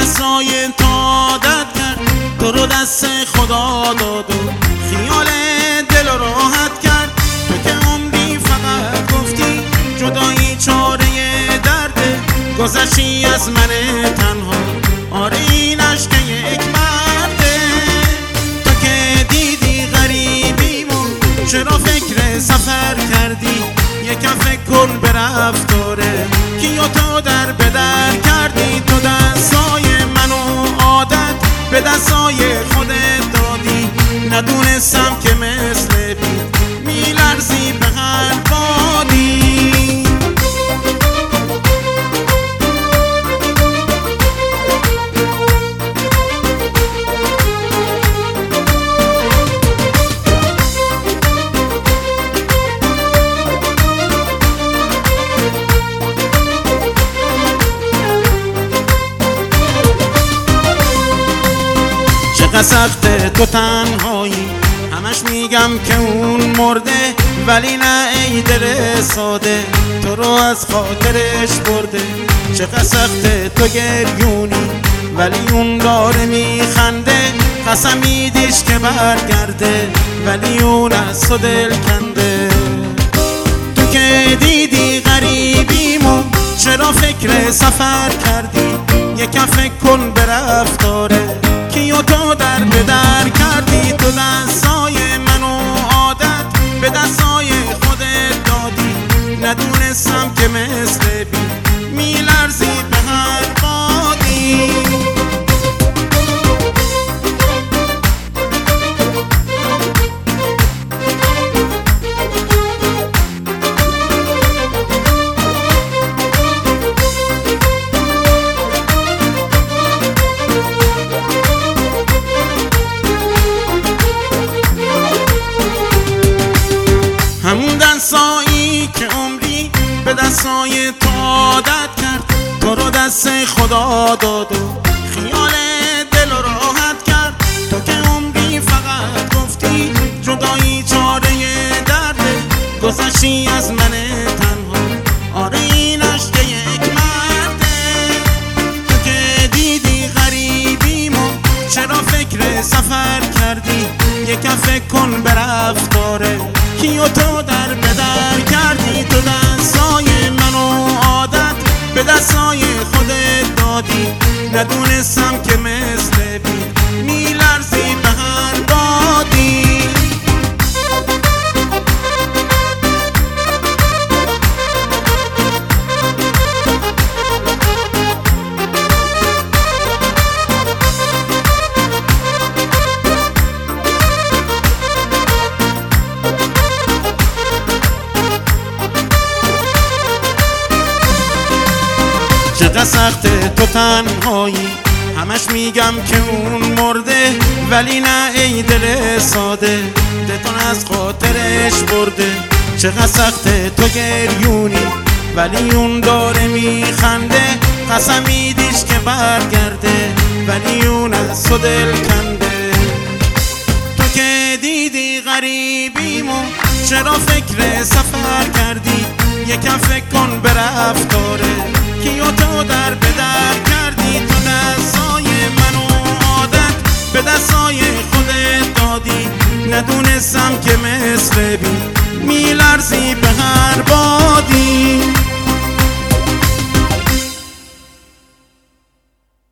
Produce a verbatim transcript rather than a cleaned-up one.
دستای تو عادت کرد، تو رو دست خدا داد و خیال دل رو راحت کرد. تو که عمری فقط گفتی جدایی چاره درده، گذشتی از من تنها، آره این عشق یک مرده. تو که دیدی غریبیمون چرا فکر سفر کردی، یکم فکر کن به رفتاره که تو در به در کردی. تو دستای منو عادت به دستای خودت دادی، ندونستم که مثل بی میلرزی به هر بادی. چقدر سخته تو تنهایی، همش میگم که اون مرده، ولی نه ای دل ساده تو رو از خاطرش برده. چقدر سخته تو گریونی، ولی اون داره میخنده، قسم میدیش که برگرده، ولی اون از تو دل کنده. تو که دیدی غریبیمو چرا فکر سفر کردی، یکم فکر کن به رفتاره که تو در به در کردی. تو دستای منو عادت به دستای خودت دادی، ندونستم که مثل بی میلرزی به هر بادی. همون دستایی که عمری به دستای تو عادت کرد، تو رو دست خدا داد و خیال دل رو راحت کرد. تو که عمری فقط گفتی جدایی چاره درده، گذشتی از من تنها، آره این عشق یک مرده. تو که دیدی غریبیمو چرا فکر سفر کردی، یکم فکر کن به رفتاره که تو در به در کردی. تو دستای منو عادت به دستای خودت دادی، ندونستم که مثل بی میلرزی به هر بادی. چقدر سخته تو تنهایی، همش میگم که اون مرده، ولی نه ای دل ساده دتون از خاطرش برده. چقدر سخته تو گریونی، ولی اون داره میخنده، قسم میدیش که برگرده، ولی اون از تو دل کنده. تو که دیدی غریبیمو چرا فکر سفر کردی، یکم فکر کن به رفتاره که تو در به در کردی. تو دستای منو عادت به دستای خودت دادی، ندونستم که مثل بی میلرزی به هر بادی.